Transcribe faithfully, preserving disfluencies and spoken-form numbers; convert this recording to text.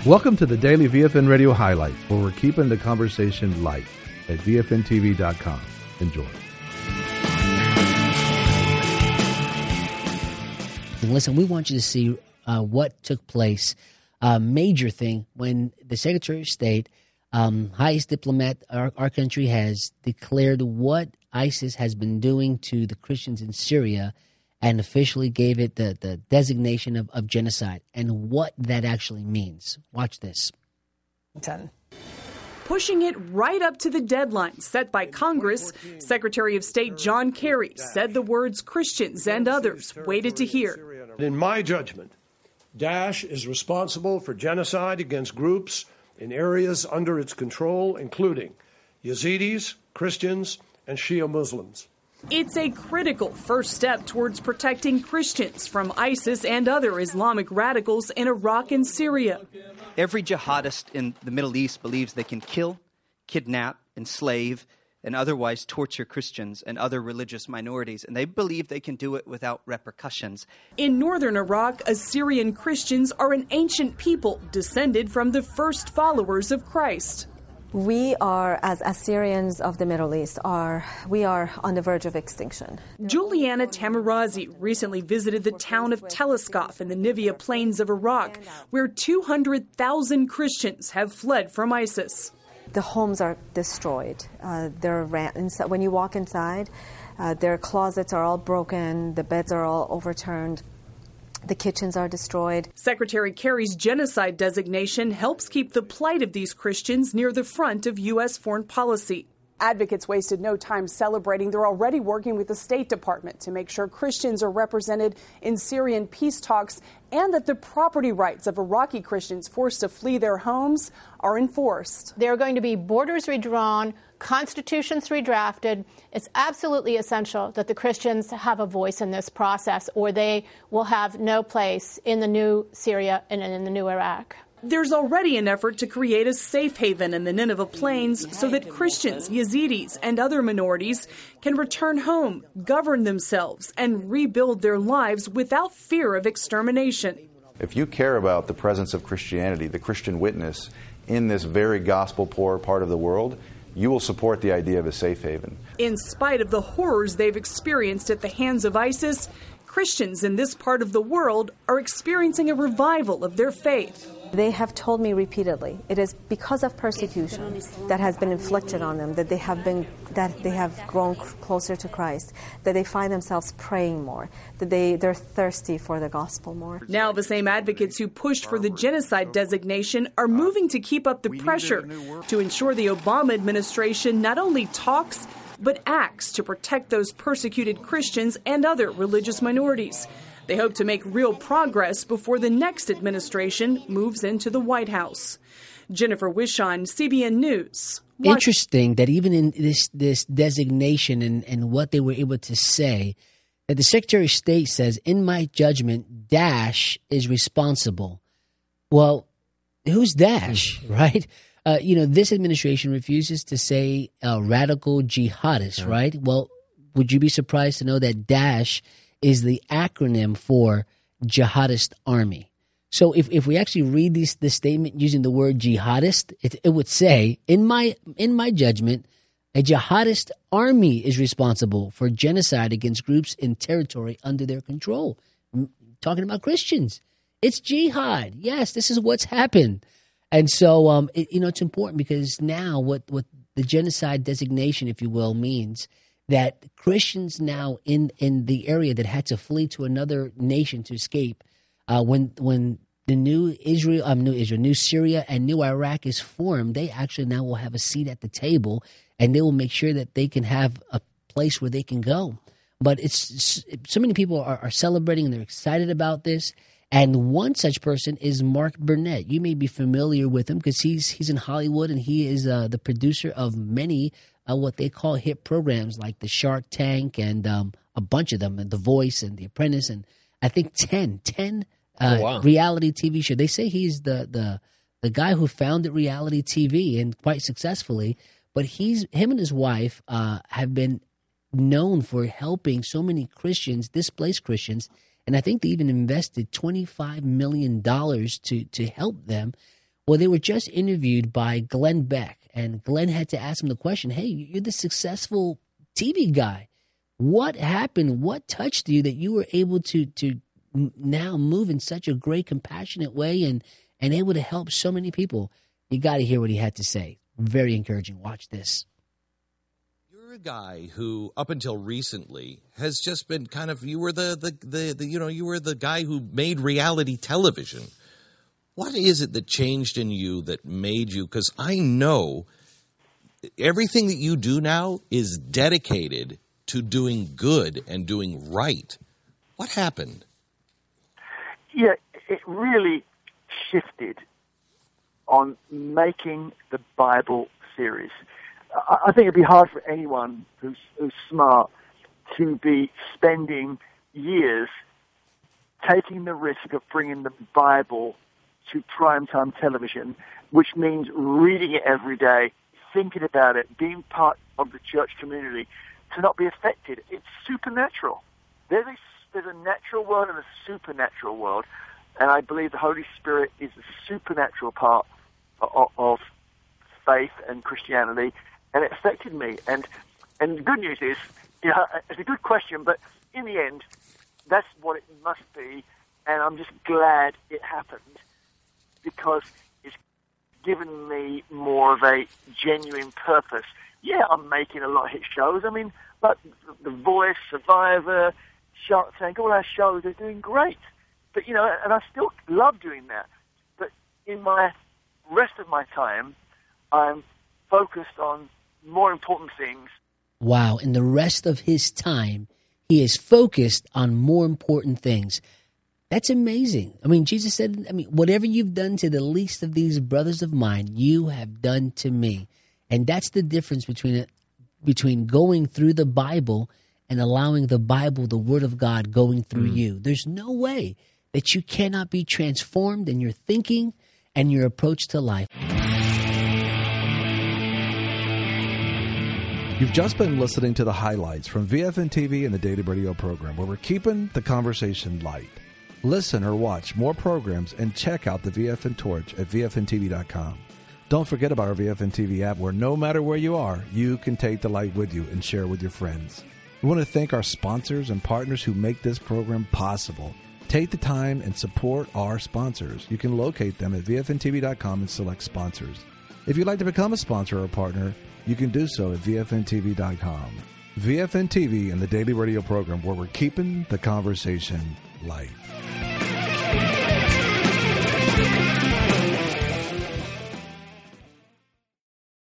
Welcome to the Daily V F N Radio Highlight, where we're keeping the conversation light at V F N T V dot com. Enjoy. Listen, we want you to see uh, what took place. A uh, major thing when the Secretary of State, um, highest diplomat our, our country has, declared what ISIS has been doing to the Christians in Syria and officially gave it the, the designation of, of genocide and what that actually means. Watch this. ten Pushing it right up to the deadline set by Congress, Secretary of State John Kerry said the words Christians and others waited to hear. In my judgment, Daesh is responsible for genocide against groups in areas under its control, including Yazidis, Christians, and Shia Muslims. It's a critical first step towards protecting Christians from ISIS and other Islamic radicals in Iraq and Syria. Every jihadist in the Middle East believes they can kill, kidnap, enslave, and otherwise torture Christians and other religious minorities, and they believe they can do it without repercussions. In northern Iraq, Assyrian Christians are an ancient people descended from the first followers of Christ. We are, as Assyrians of the Middle East, are we are on the verge of extinction. Juliana Tamarazi recently visited the town of Teleskov in the Nivea plains of Iraq, where two hundred thousand Christians have fled from ISIS. The homes are destroyed. Uh, they're ran- inside, when you walk inside, uh, their closets are all broken, the beds are all overturned. The kitchens are destroyed. Secretary Kerry's genocide designation helps keep the plight of these Christians near the front of U S foreign policy. Advocates wasted no time celebrating. They're already working with the State Department to make sure Christians are represented in Syrian peace talks and that the property rights of Iraqi Christians forced to flee their homes are enforced. There are going to be borders redrawn, constitutions redrafted. It's absolutely essential that the Christians have a voice in this process, or they will have no place in the new Syria and in the new Iraq. There's already an effort to create a safe haven in the Nineveh Plains so that Christians, Yazidis, and other minorities can return home, govern themselves, and rebuild their lives without fear of extermination. If you care about the presence of Christianity, the Christian witness in this very gospel-poor part of the world, you will support the idea of a safe haven. In spite of the horrors they've experienced at the hands of ISIS, Christians in this part of the world are experiencing a revival of their faith. They have told me repeatedly it is because of persecution that has been inflicted on them that they have been that they have grown closer to Christ, that they find themselves praying more, that they they're thirsty for the gospel more. Now the same advocates who pushed for the genocide designation are moving to keep up the pressure to ensure the Obama administration not only talks but acts to protect those persecuted Christians and other religious minorities. They hope to make real progress before the next administration moves into the White House. Jennifer Wishon, C B N News. Interesting that even in this this designation and, and what they were able to say, that the Secretary of State says, in my judgment, Daesh is responsible. Well, who's Daesh, right? Uh, you know, this administration refuses to say uh, radical jihadists, yeah. right? Well, would you be surprised to know that Daesh is the acronym for jihadist army? So if, if we actually read this, this statement using the word jihadist, it, it would say, in my in my judgment, a jihadist army is responsible for genocide against groups in territory under their control. I'm talking about Christians. It's jihad. Yes, this is what's happened. And so, um, it, you know, it's important because now what, what the genocide designation, if you will, means that Christians now in, in the area that had to flee to another nation to escape, uh, when when the new Israel, um, new Israel, new Syria, and new Iraq is formed, they actually now will have a seat at the table, and they will make sure that they can have a place where they can go. But it's so many people are, are celebrating and they're excited about this. And one such person is Mark Burnett. You may be familiar with him because he's he's in Hollywood and he is uh, the producer of many uh, what they call hit programs like the Shark Tank and um, a bunch of them, and The Voice and The Apprentice, and I think ten, ten uh, oh, wow. reality T V shows. They say he's the the the guy who founded reality T V and quite successfully. But he's him and his wife uh, have been known for helping so many Christians, displaced Christians. And I think they even invested twenty-five million dollars to, to help them Well, they were just interviewed by Glenn Beck, and Glenn had to ask him the question, hey, you're the successful T V guy. What happened? What touched you that you were able to to now move in such a great, compassionate way and, and able to help so many people? You got to hear what he had to say. Very encouraging. Watch this. You're a guy who, up until recently, has just been kind of, you were the, the, the, the you know, you were the guy who made reality television. What is it that changed in you that made you, because I know everything that you do now is dedicated to doing good and doing right. What happened? Yeah, it really shifted on making the Bible series. I think it'd be hard for anyone who's, who's smart to be spending years taking the risk of bringing the Bible to primetime television, which means reading it every day, thinking about it, being part of the church community, to not be affected. It's supernatural. There's a, there's a natural world and a supernatural world, and I believe the Holy Spirit is a supernatural part of, of faith and Christianity, and it affected me. And and the good news is, you know, it's a good question, but in the end, that's what it must be, and I'm just glad it happened because it's given me more of a genuine purpose. Yeah, I'm making a lot of hit shows. I mean, but The Voice, Survivor, Shark Tank, all our shows are doing great. But, you know, and I still love doing that. But in my rest of my time, I'm focused on more important things. Wow. In the rest of his time, he is focused on more important things. That's amazing. I mean, Jesus said, I mean, whatever you've done to the least of these brothers of mine, you have done to me. And that's the difference between it, between going through the Bible and allowing the Bible, the Word of God, going through mm. you. There's no way that you cannot be transformed in your thinking and your approach to life. You've just been listening to the highlights from V F N T V and the Daily Radio program, where we're keeping the conversation light. Listen or watch more programs and check out the V F N Torch at V F N T V dot com. Don't forget about our V F N T V app, where no matter where you are, you can take the light with you and share with your friends. We want to thank our sponsors and partners who make this program possible. Take the time and support our sponsors. You can locate them at V F N T V dot com and select sponsors. If you'd like to become a sponsor or partner, you can do so at V F N T V dot com. V F N T V and the Daily Radio program, where we're keeping the conversation light.